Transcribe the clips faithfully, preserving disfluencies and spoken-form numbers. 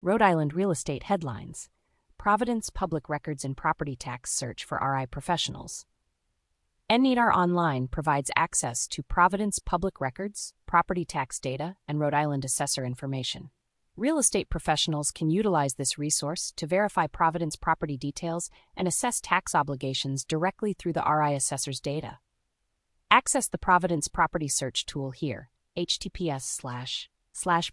Rhode Island real estate headlines. Providence Public Records and Property Tax Search for R I Professionals. N N E D R Online provides access to Providence public records, property tax data, and Rhode Island assessor information. Real estate professionals can utilize this resource to verify Providence property details and assess tax obligations directly through the R I assessor's data. Access the Providence Property Search tool here, https slash slash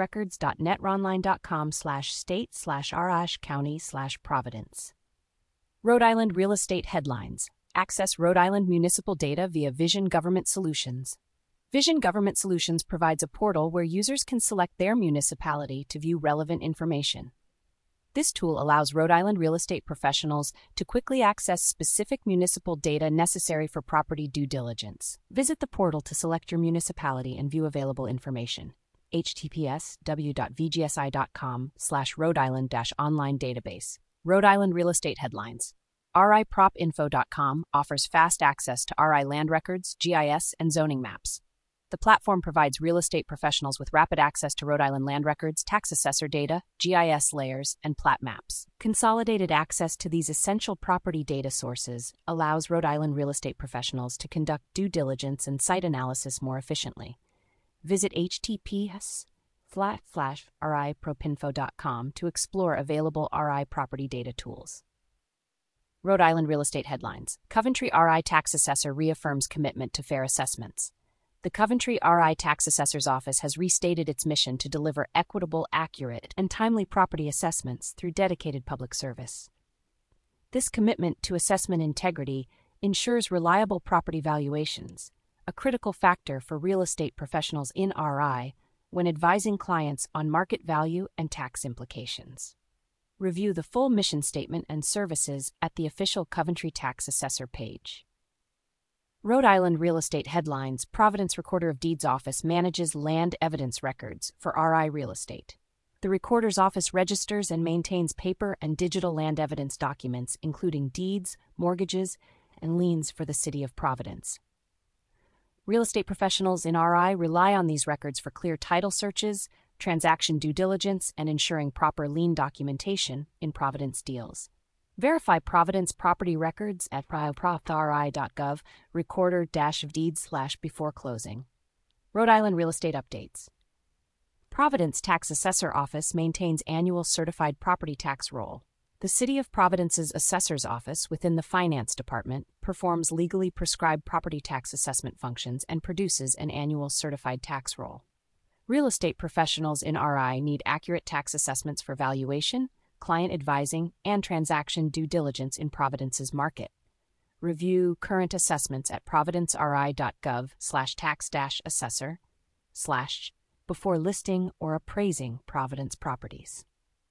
publicrecords.netronline.com slash state slash r county slash Providence. Rhode Island real estate headlines. Access Rhode Island municipal data via Vision Government Solutions. Vision Government Solutions provides a portal where users can select their municipality to view relevant information. This tool allows Rhode Island real estate professionals to quickly access specific municipal data necessary for property due diligence. Visit the portal to select your municipality and view available information. https w.vgsi.com slash Rhode Island dash online database. Rhode Island real estate headlines. R I prop info dot com offers fast access to R I land records, G I S, and zoning maps. The platform provides real estate professionals with rapid access to Rhode Island land records, tax assessor data, G I S layers, and plat maps. Consolidated access to these essential property data sources allows Rhode Island real estate professionals to conduct due diligence and site analysis more efficiently. Visit https flat slash R I prop info dot com to explore available R I property data tools. Rhode Island real estate headlines. Coventry R I tax assessor reaffirms commitment to fair assessments. The Coventry R I tax assessor's office has restated its mission to deliver equitable, accurate, and timely property assessments through dedicated public service. This commitment to assessment integrity ensures reliable property valuations, a critical factor for real estate professionals in R I when advising clients on market value and tax implications. Review the full mission statement and services at the official Coventry Tax Assessor page. Rhode Island real estate headlines. Providence Recorder of Deeds Office manages land evidence records for R I real estate. The Recorder's Office registers and maintains paper and digital land evidence documents, including deeds, mortgages, and liens for the City of Providence. Real estate professionals in R I rely on these records for clear title searches, transaction due diligence, and ensuring proper lien documentation in Providence deals. Verify Providence property records at providence r i dot gov, recorder dash of deeds slash before closing. Rhode Island real estate updates. Providence Tax Assessor Office maintains annual certified property tax roll. The City of Providence's Assessor's Office within the Finance Department performs legally prescribed property tax assessment functions and produces an annual certified tax roll. Real estate professionals in R I need accurate tax assessments for valuation, client advising, and transaction due diligence in Providence's market. Review current assessments at providence r i dot gov slash tax dash assessor slash before listing or appraising Providence properties.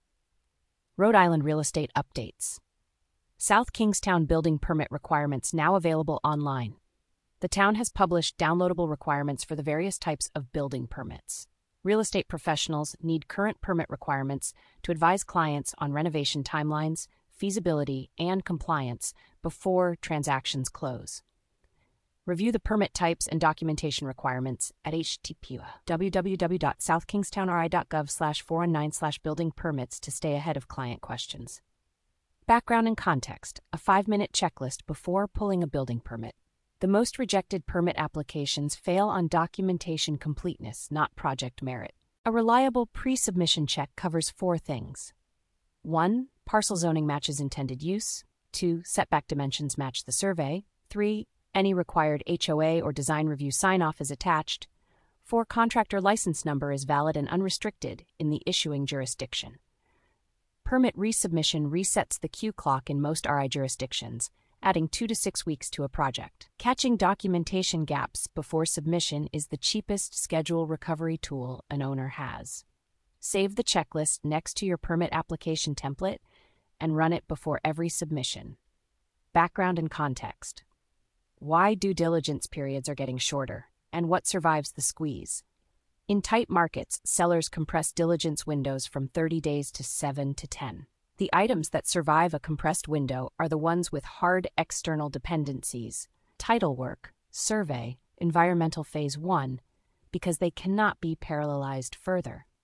Rhode Island real estate updates. South Kingstown building permit requirements now available online. The town has published downloadable requirements for the various types of building permits. Real estate professionals need current permit requirements to advise clients on renovation timelines, feasibility, and compliance before transactions close. Review the permit types and documentation requirements at https w w w dot south kingstown r i dot gov slash four one nine slash building permits to stay ahead of client questions. Background and context. A five-minute checklist before pulling a building permit. The most rejected permit applications fail on documentation completeness, not project merit. A reliable pre-submission check covers four things. one. Parcel zoning matches intended use. two. Setback dimensions match the survey. three. Any required H O A or design review sign-off is attached. four. Contractor license number is valid and unrestricted in the issuing jurisdiction. Permit resubmission resets the queue clock in most R I jurisdictions, adding two to six weeks to a project. Catching documentation gaps before submission is the cheapest schedule recovery tool an owner has. Save the checklist next to your permit application template and run it before every submission. Background and context. Why due diligence periods are getting shorter, and what survives the squeeze. In tight markets, sellers compress diligence windows from thirty days to seven to ten. The items that survive a compressed window are the ones with hard external dependencies, title work, survey, environmental phase one, because they cannot be parallelized further.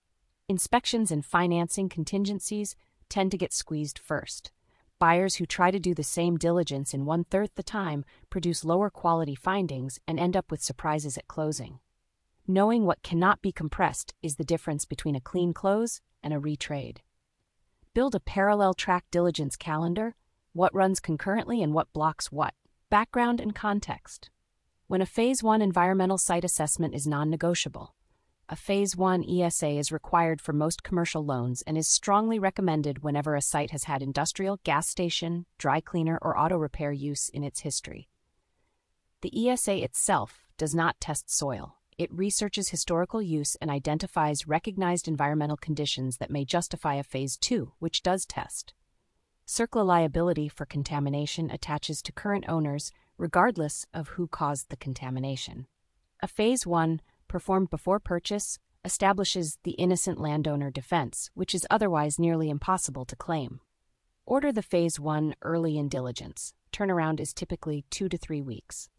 Inspections and financing contingencies tend to get squeezed first. Buyers who try to do the same diligence in one-third the time produce lower quality findings and end up with surprises at closing. Knowing what cannot be compressed is the difference between a clean close and a retrade. Build a parallel track diligence calendar, what runs concurrently and what blocks what. Background and context. When a Phase one environmental site assessment is non-negotiable, a Phase one E S A is required for most commercial loans and is strongly recommended whenever a site has had industrial, gas station, dry cleaner, or auto repair use in its history. The E S A itself does not test soil. It researches historical use and identifies recognized environmental conditions that may justify a Phase two, which does test. C E R C L A liability for contamination attaches to current owners regardless of who caused the contamination. A Phase one, performed before purchase, establishes the innocent landowner defense, which is otherwise nearly impossible to claim. Order the Phase one early in diligence. Turnaround is typically two to three weeks.